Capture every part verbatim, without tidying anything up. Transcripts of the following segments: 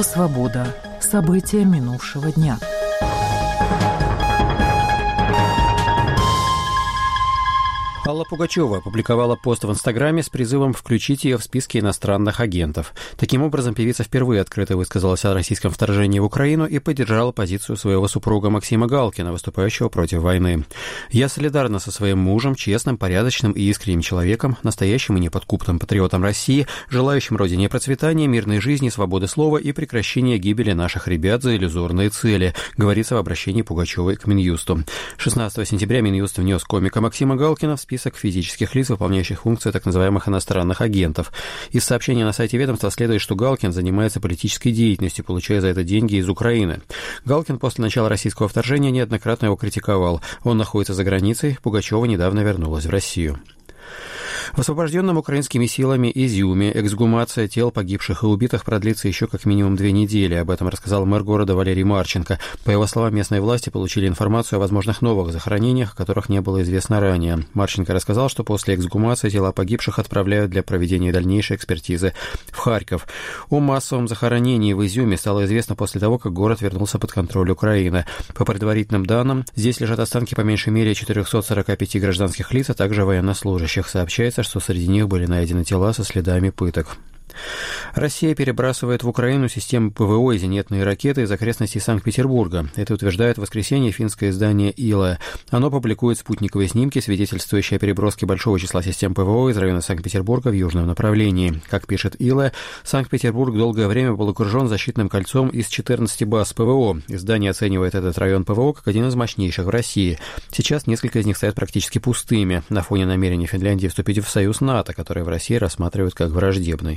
Радио «Свобода». События минувшего дня. Алла Пугачева опубликовала пост в Инстаграме с призывом включить ее в списки иностранных агентов. Таким образом, певица впервые открыто высказалась о российском вторжении в Украину и поддержала позицию своего супруга Максима Галкина, выступающего против войны. «Я солидарна со своим мужем, честным, порядочным и искренним человеком, настоящим и неподкупным патриотом России, желающим родине процветания, мирной жизни, свободы слова и прекращения гибели наших ребят за иллюзорные цели», говорится в обращении Пугачевой к Минюсту. шестнадцатого сентября Минюст внес комика Максима Галкина в список физических лиц, выполняющих функции так называемых иностранных агентов. Из сообщения на сайте ведомства следует, что Галкин занимается политической деятельностью, получая за это деньги из Украины. Галкин после начала российского вторжения неоднократно его критиковал. Он находится за границей, Пугачева недавно вернулась в Россию. В освобожденном украинскими силами Изюме эксгумация тел погибших и убитых продлится еще как минимум две недели. Об этом рассказал мэр города Валерий Марченко. По его словам, местные власти получили информацию о возможных новых захоронениях, о которых не было известно ранее. Марченко рассказал, что после эксгумации тела погибших отправляют для проведения дальнейшей экспертизы в Харьков. О массовом захоронении в Изюме стало известно после того, как город вернулся под контроль Украины. По предварительным данным, здесь лежат останки по меньшей мере четыреста сорок пять гражданских лиц, а также военнослужащих. Сообщается, что среди них были найдены тела со следами пыток. Россия перебрасывает в Украину системы ПВО и зенитные ракеты из окрестностей Санкт-Петербурга. Это утверждает в воскресенье финское издание «Илэ». Оно публикует спутниковые снимки, свидетельствующие о переброске большого числа систем ПВО из района Санкт-Петербурга в южном направлении. Как пишет «Илэ», Санкт-Петербург долгое время был окружен защитным кольцом из четырнадцати баз ПВО. Издание оценивает этот район ПВО как один из мощнейших в России. Сейчас несколько из них стоят практически пустыми на фоне намерения Финляндии вступить в союз НАТО, который в России рассматривают как враждебный.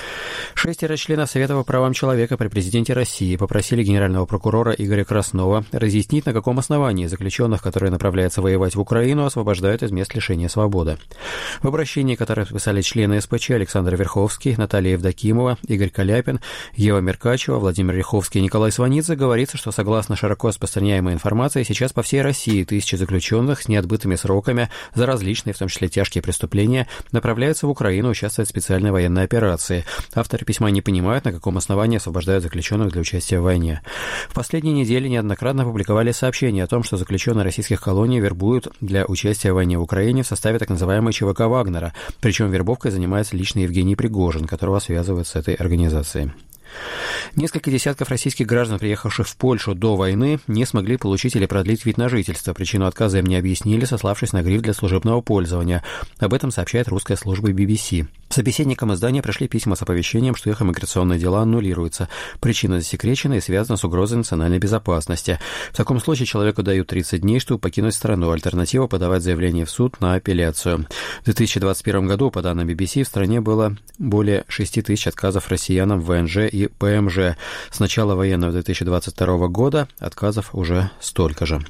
Шестеро членов Совета по правам человека при президенте России попросили генерального прокурора Игоря Краснова разъяснить, на каком основании заключенных, которые направляются воевать в Украину, освобождают из мест лишения свободы. В обращении, которое подписали члены СПЧ Александр Верховский, Наталья Евдокимова, Игорь Каляпин, Ева Меркачева, Владимир Ряховский и Николай Сванидзе, говорится, что согласно широко распространяемой информации, сейчас по всей России тысячи заключенных с неотбытыми сроками за различные, в том числе тяжкие преступления, направляются в Украину участвовать в специальной военной операции. Авторы письма не понимают, на каком основании освобождают заключенных для участия в войне. В последние недели неоднократно публиковали сообщения о том, что заключенные российских колоний вербуют для участия в войне в Украине в составе так называемой ЧВК «Вагнера». Причем вербовкой занимается лично Евгений Пригожин, которого связывают с этой организацией. Несколько десятков российских граждан, приехавших в Польшу до войны, не смогли получить или продлить вид на жительство. Причину отказа им не объяснили, сославшись на гриф для служебного пользования. Об этом сообщает русская служба би би си. Собеседникам издания пришли письма с оповещением, что их иммиграционные дела аннулируются. Причина засекречена и связана с угрозой национальной безопасности. В таком случае человеку дают тридцать дней, чтобы покинуть страну. Альтернатива – подавать заявление в суд на апелляцию. В две тысячи двадцать первом году, по данным би би си, в стране было более шести тысяч отказов россиянам в вэ эн жэ и пэ эм жэ. С начала военного две тысячи двадцать второго года отказов уже столько же.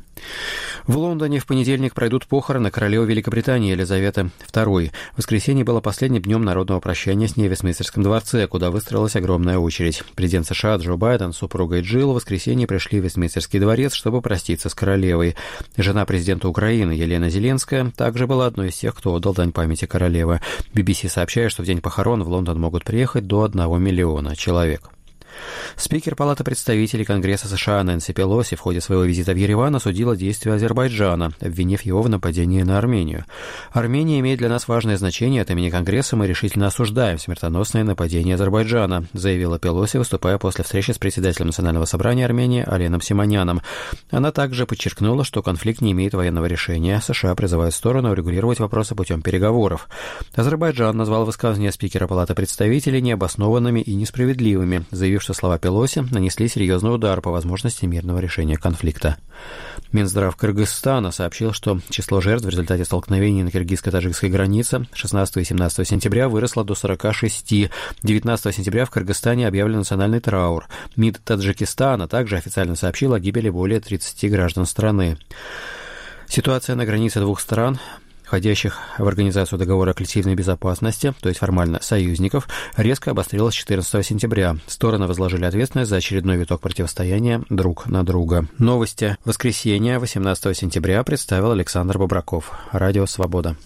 В Лондоне в понедельник пройдут похороны королевы Великобритании Елизаветы второй. Воскресенье было последним днем народного прощания с ней в Вестминстерском дворце, куда выстроилась огромная очередь. Президент США Джо Байден с супругой Джилл в воскресенье пришли в Вестминстерский дворец, чтобы проститься с королевой. Жена президента Украины Елена Зеленская также была одной из тех, кто отдал дань памяти королевы. би би си сообщает, что в день похорон в Лондон могут приехать до одного миллиона человек. Спикер Палаты представителей Конгресса США Нэнси Пелоси в ходе своего визита в Ереван осудила действия Азербайджана, обвинив его в нападении на Армению. «Армения имеет для нас важное значение. От имени Конгресса мы решительно осуждаем смертоносное нападение Азербайджана», заявила Пелоси, выступая после встречи с председателем Национального собрания Армении Аленом Симоняном. Она также подчеркнула, что конфликт не имеет военного решения. США призывают сторону урегулировать вопросы путем переговоров. Азербайджан назвал высказывания спикера Палаты представителей необоснованными и несправедливыми, заявив, что слова Пелоси нанесли серьезный удар по возможности мирного решения конфликта. Минздрав Кыргызстана сообщил, что число жертв в результате столкновений на киргизско-таджикской границе шестнадцатого и семнадцатого сентября выросло до сорока шести. девятнадцатого сентября в Кыргызстане объявлен национальный траур. МИД Таджикистана также официально сообщил о гибели более тридцати граждан страны. Ситуация на границе двух стран, входящих в Организацию договора о коллективной безопасности, то есть формально союзников, резко обострилась четырнадцатого сентября. Стороны возложили ответственность за очередной виток противостояния друг на друга. Новости воскресенья восемнадцатого сентября представил Александр Бобраков. Радио «Свобода».